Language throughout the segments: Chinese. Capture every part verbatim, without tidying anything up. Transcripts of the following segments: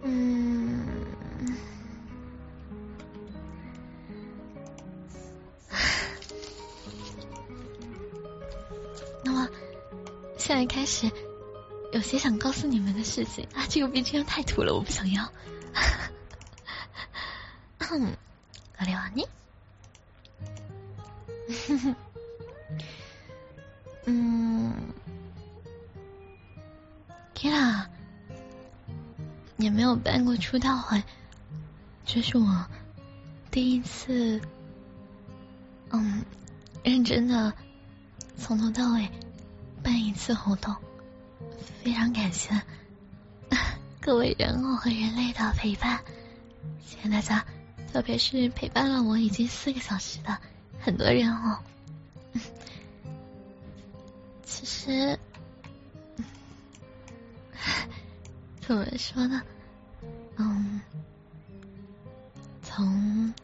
嗯，那么现在开始有些想告诉你们的事情啊，这个 B G M 太土了，我不想要。嗯，これはね。嗯 ，Kira 也没有办过出道会，这是我第一次，嗯，认真的从头到尾办一次活动，非常感谢各位人偶和人类的陪伴，谢谢大家，特别是陪伴了我已经四个小时的很多人偶。其实，怎么说呢？嗯，从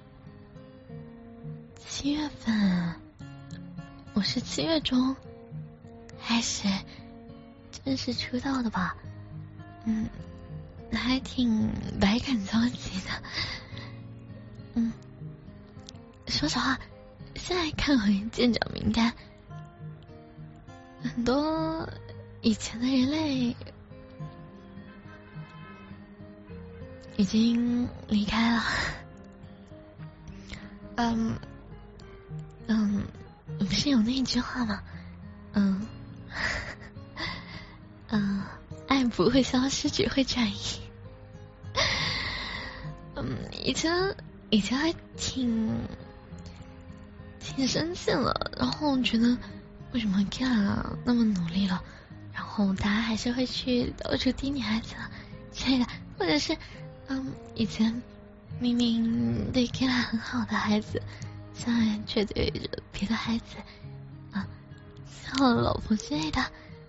七月份，我是七月中开始正式出道的吧。嗯，还挺百感交集的。嗯，说实话，现在看回舰长名单，很多以前的人类已经离开了。嗯嗯，不是有那句话吗？嗯嗯，爱不会消失，只会转移。嗯，以前以前还挺挺生气了，然后觉得为什么 Kira 那么努力了，然后大家还是会去到处滴女孩子之类的，或者是嗯，以前明明对 Kira 很好的孩子，现在却对着别的孩子啊像了老婆之类的。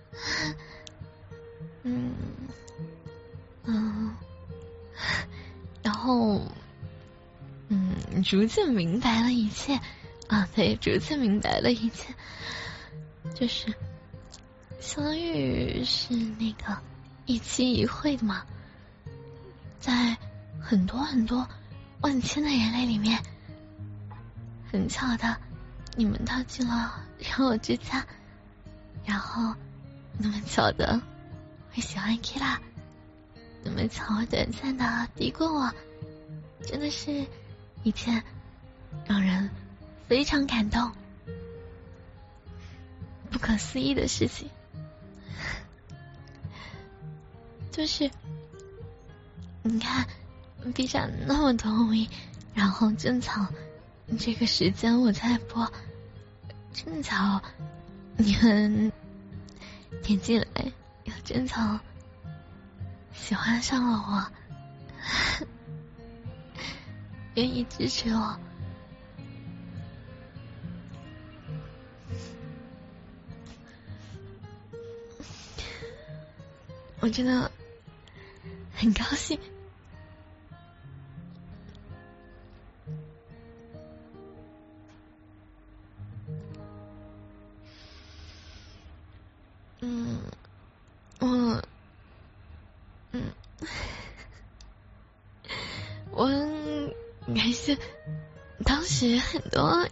嗯嗯，然后嗯，逐渐明白了一切啊，对，逐渐明白了一切，就是相遇是那个一期一会的嘛，在很多很多万千的人类里面，很巧的你们踏进了人偶之家，然后那么巧的会喜欢 Kira， 那么巧短暂的敌过我，真的是一件让人非常感动不可思议的事情。就是你看 B 站那么多 M V， 然后正巧这个时间我在播，正巧你们点进来，又正巧喜欢上了我，愿意支持我，我真的很高兴。嗯，我，嗯，我感谢当时很多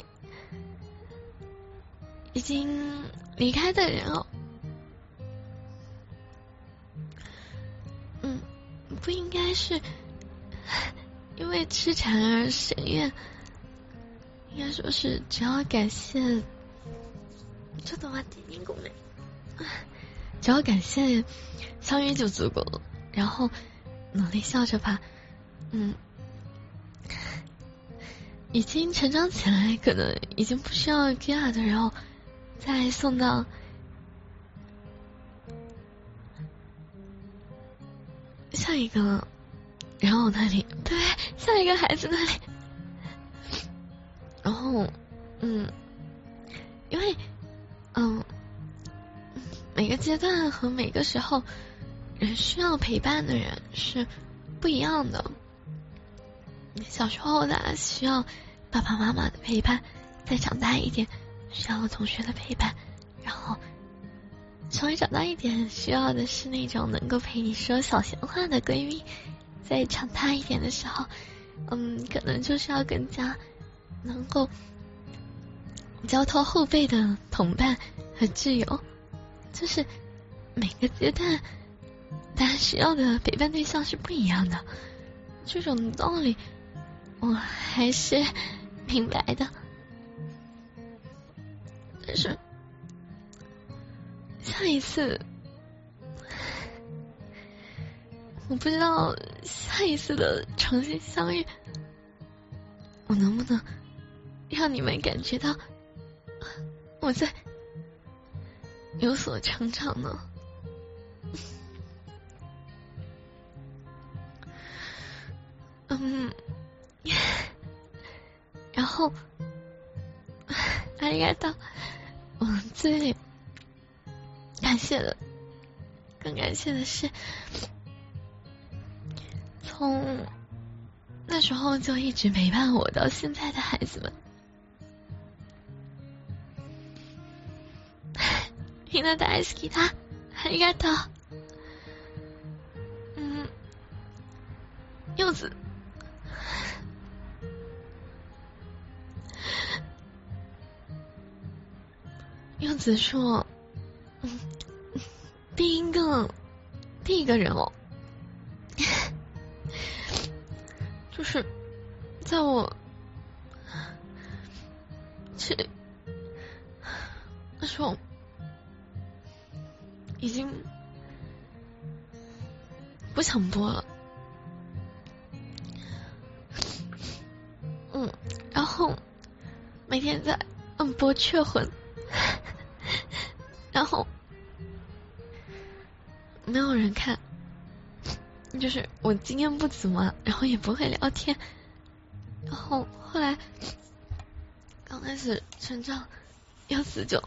已经离开的人哦。嗯，不应该是因为痴缠而神怨，应该说是只要感谢，这的话点点功能。只要感谢相遇就足够了，然后努力笑着吧。嗯，已经成长起来，可能已经不需要 Kira 的，然后再送到下一个人偶那里，对，下一个孩子那里。然后，嗯，因为，嗯。每个阶段和每个时候人需要陪伴的人是不一样的。小时候呢需要爸爸妈妈的陪伴，再长大一点需要同学的陪伴，然后稍微长大一点，需要的是那种能够陪你说小闲话的闺蜜；再长大一点的时候，嗯，可能就是要更加能够交托后辈的同伴和挚友。就是每个阶段大家需要的陪伴对象是不一样的，这种道理我还是明白的。但是下一次我不知道下一次的重新相遇，我能不能让你们感觉到我在有所成长呢？嗯，然后阿里嘎多，我最感谢的，更感谢的是，从那时候就一直陪伴我到现在的孩子们。みんな大好きだ。ありがとう。嗯，柚子，柚子说，嗯，第一个，第一个人哦，就是在我去那时候。已经不想播了，嗯，然后每天在嗯播雀魂，然后没有人看，就是我经验不足嘛，然后也不会聊天，然后后来刚开始成长，柚子就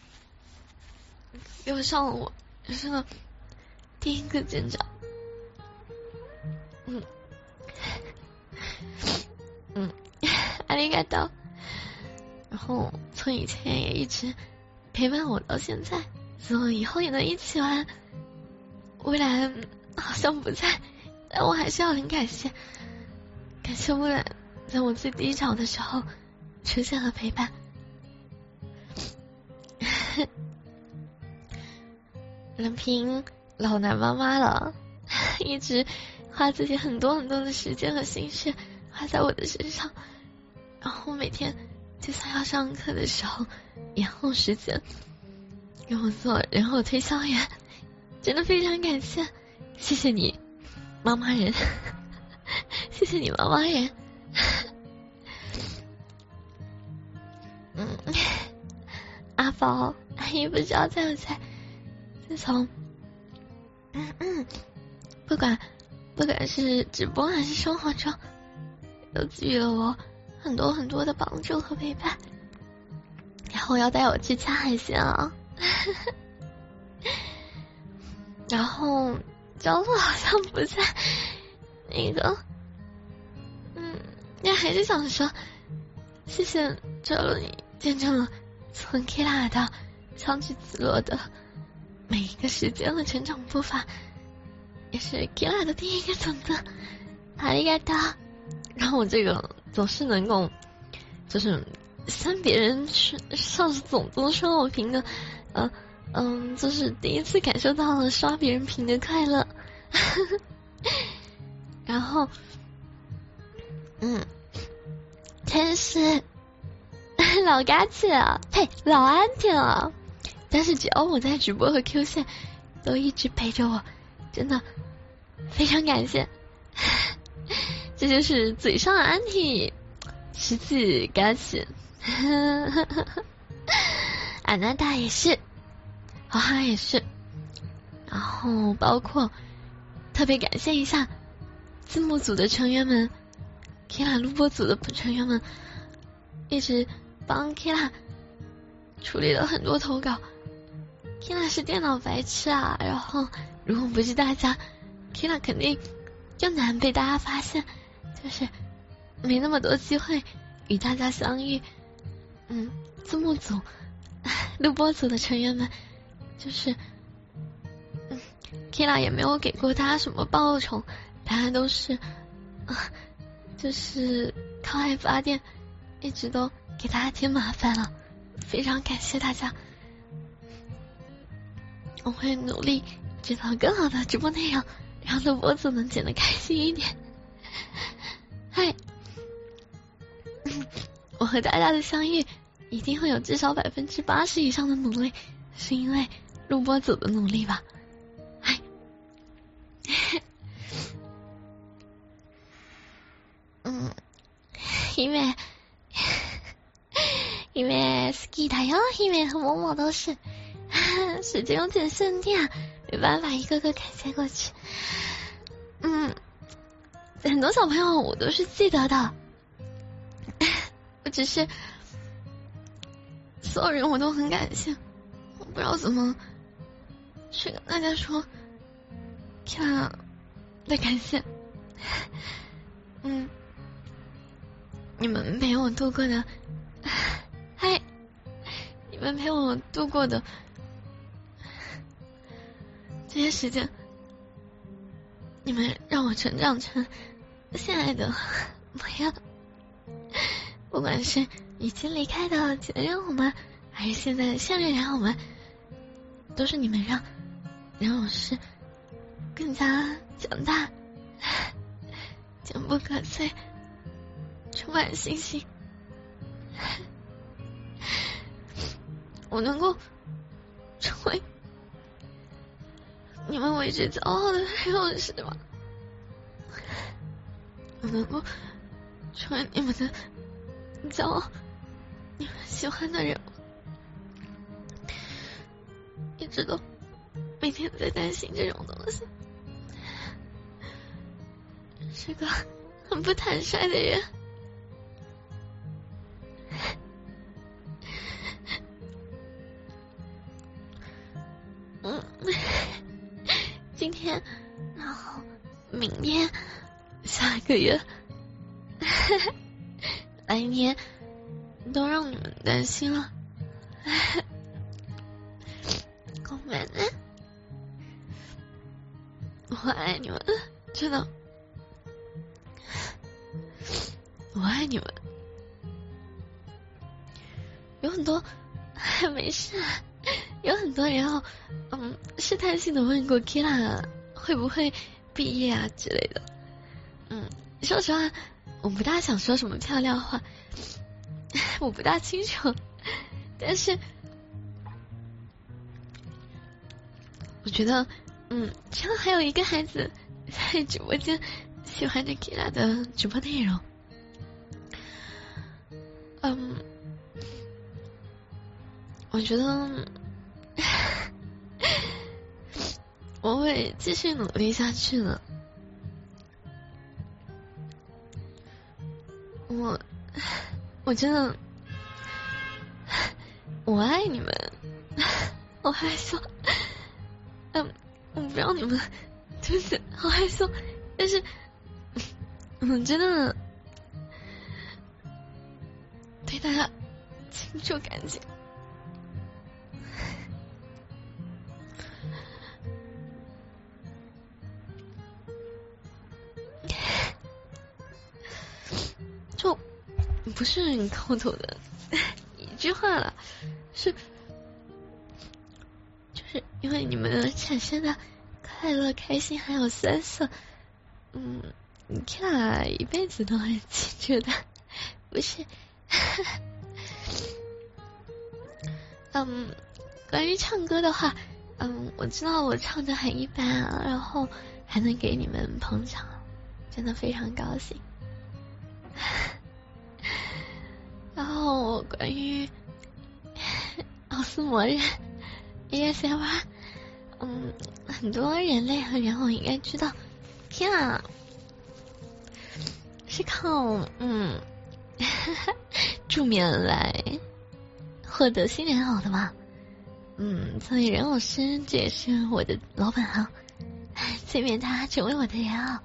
又上了我人生的第一个舰长，嗯嗯，ありがとう。然后从以前也一直陪伴我到现在，所以以后也能一起玩。未来好像不在，但我还是要很感谢，感谢未来在我最低潮的时候出现了陪伴。任凭老男妈妈了，一直花自己很多很多的时间和心血花在我的身上，然后每天就算要上课的时候延后时间给我做人偶推销员，真的非常感谢，谢谢你妈妈人，谢谢你妈妈人。嗯，阿宝阿姨不知道在不在，自从嗯嗯不管不管是直播还是生活中，都给予了我很多很多的帮助和陪伴，然后要带我去掐海鲜啊。然后焦作好像不在，那个嗯那还是想说谢谢这了你见证了从 Kira 到枪具子落的每一个时间和成长步伐，也是 Kira 的第一个种子，ありがとう。然后我这个总是能够就是像别人上总总说我评的呃嗯就是第一次感受到了刷别人评的快乐。然后嗯真是老嘎气啊，呸，老安静啊！但是只要我在直播和 Q 线，都一直陪着我，真的非常感谢。这就是嘴上的安迪，实际嘎气。安娜达也是，豪哈也是，然后包括特别感谢一下字幕组的成员们 ，Kira 录播组的成员们，一直帮 Kira 处理了很多投稿。Kira 是电脑白痴啊，然后如果不是大家 ，Kira 肯定更难被大家发现，就是没那么多机会与大家相遇。嗯，字幕组、录播组的成员们就是嗯 Kira 也没有给过他什么报酬，他都是啊、呃、就是靠爱发电，一直都给大家添麻烦了，非常感谢大家。我会努力制造更好的直播内容，让录播组能剪得开心一点。嗨，我和大家的相遇一定会有至少百分之八十以上的努力，是因为录播组的努力吧。嗨，嗯，因为因为 ski 台哟，因为和某某都是。时间有点限定啊，没办法一个个感谢过去。嗯，很多小朋友我都是记得的，我只是所有人我都很感谢，我不知道怎么去跟大家说看的感谢。嗯，你们陪我度过的，嗨，你们陪我度过的这些时间，你们让我成长成现在的模样。不管是已经离开的前任我们，还是现在的现任人我们，都是你们让让我是更加强大、坚不可摧、充满信心。我能够成为你们为之骄傲的勇士吗？我能够成为你们的骄傲，你们喜欢的人吗？一直都每天在担心这种东西，是个很不坦率的人。嗯，今天，然后明天，下个月，来年，都让你们担心了。我们，我爱你们，真的，我爱你们。有很多，没事。有很多人哦，嗯，试探性的问过 Kira 会不会毕业啊之类的。嗯，说实话，我不大想说什么漂亮话，我不大清楚。但是，我觉得，嗯，只要还有一个孩子在直播间喜欢着 Kira 的直播内容，嗯，我觉得。我会继续努力下去的。我，我真的，我爱你们。我害羞，嗯，我不让你们，对不起，好害羞。但是，嗯，真的对大家倾注感情。就不是你口头的一句话了，是就是因为你们产生的快乐、开心还有酸涩，嗯 ，Kira 一辈子都会记住的，不是？嗯，关于唱歌的话，嗯，我知道我唱的很一般啊，然后还能给你们捧场，真的非常高兴。然后关于奥斯魔人 A S M R， 嗯，很多人类和人偶应该知道，天啊，是靠嗯助眠来获得新人偶的嘛。嗯，作为人偶师，这也是我的老本行，催眠他成为我的人偶。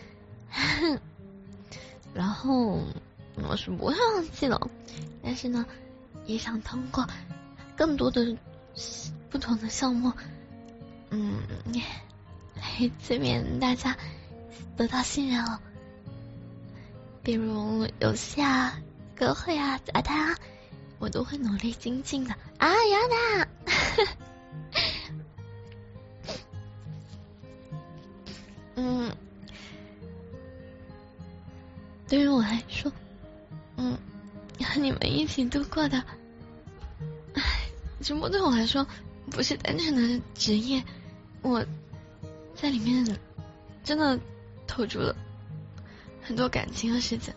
然后我是不会忘记了，但是呢，也想通过更多的不同的项目，嗯，来催眠大家得到信任了。比如游戏啊、歌会啊、杂谈啊，我都会努力精进的。啊，呀的。嗯，对于我来说，嗯，和你们一起度过的，直播对我来说不是单纯的职业，我在里面真的投注了很多感情和时间，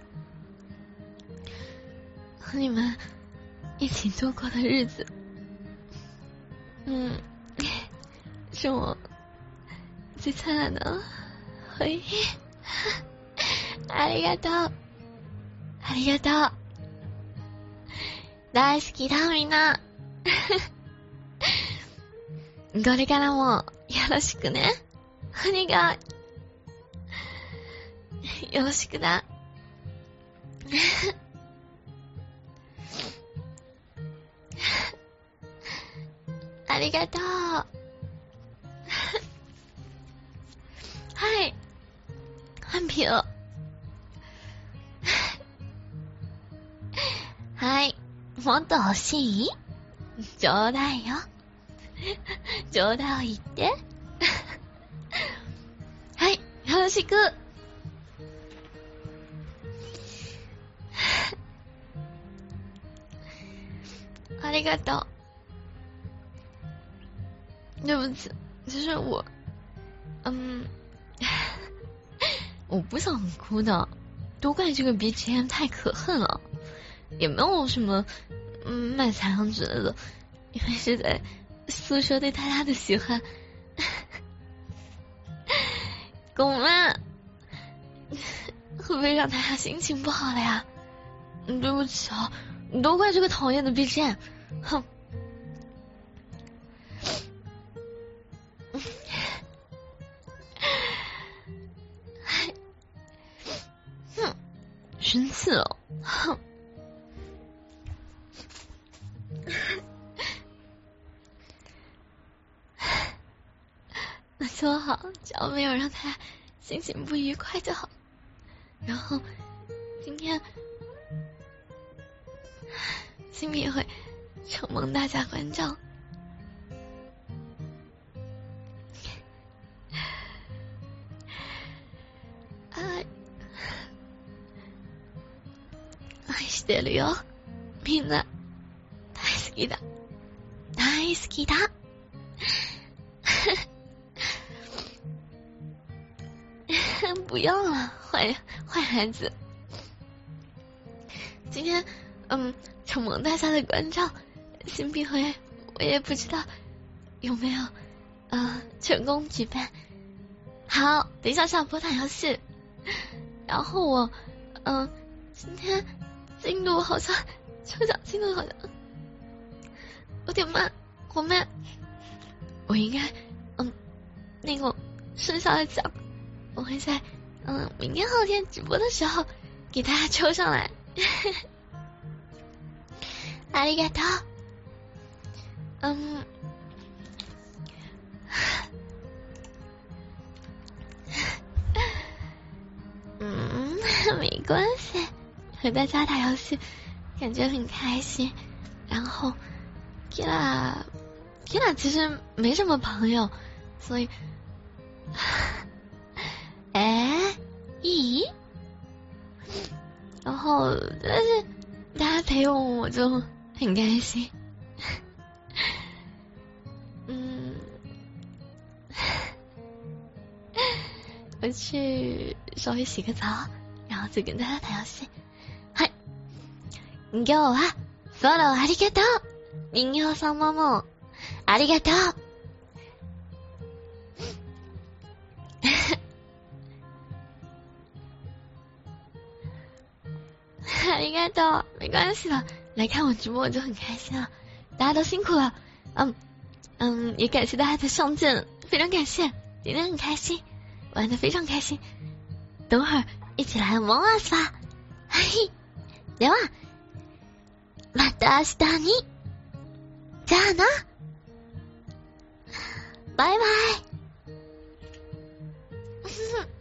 和你们一起度过的日子，嗯，是我最灿烂的回忆。ありがとう、ありがとう、大好きだみんな。これからもよろしくね。お願い。よろしくだ。ありがとう。はい。换皮了。はい。もっと欲しい？ちょうだいよ。冗談を言って。はい、よろしく。ありがとう。对不起，其实我，嗯，我不想哭的，都怪这个 B G M 太可恨了，也没有什么嗯卖惨之类的，因为是在诉说对大家的喜欢。狗们会不会让大家心情不好了呀？嗯，对不起啊，都怪这个讨厌的 B G M。哼。哼，生气了。哼。那就好，只要没有让他心情不愉快就好。然后今天新品会承蒙大家关照，愛愛してるよ、みんな大好きだ、大好きだ。不要了，坏坏孩子。今天嗯承蒙大家的关照，新币会我也不知道有没有呃成功举办。好，等一下下播打游戏。然后我嗯、呃、今天进度好像抽奖进度好像有点慢，好慢。我应该嗯那个剩下的奖我会在嗯明天后天直播的时候给大家抽上来。ありがとう。嗯，嗯，没关系，和大家打游戏感觉很开心。然后 Kira Kira 其实没什么朋友，所以哎咦，然后但是大家陪我我就很开心。嗯，我去稍微洗个澡，然后再跟大家打游戏。はい、今日はフォローありがとう。人形様もありがとう。ありがとう，没关系的，来看我直播我就很开心了，大家都辛苦了，嗯嗯，也感谢大家的上阵，非常感谢，今天很开心，玩得非常开心，等会儿一起来蒙阿斯吧，嘿，ではまた明日に、じゃあな、 拜拜。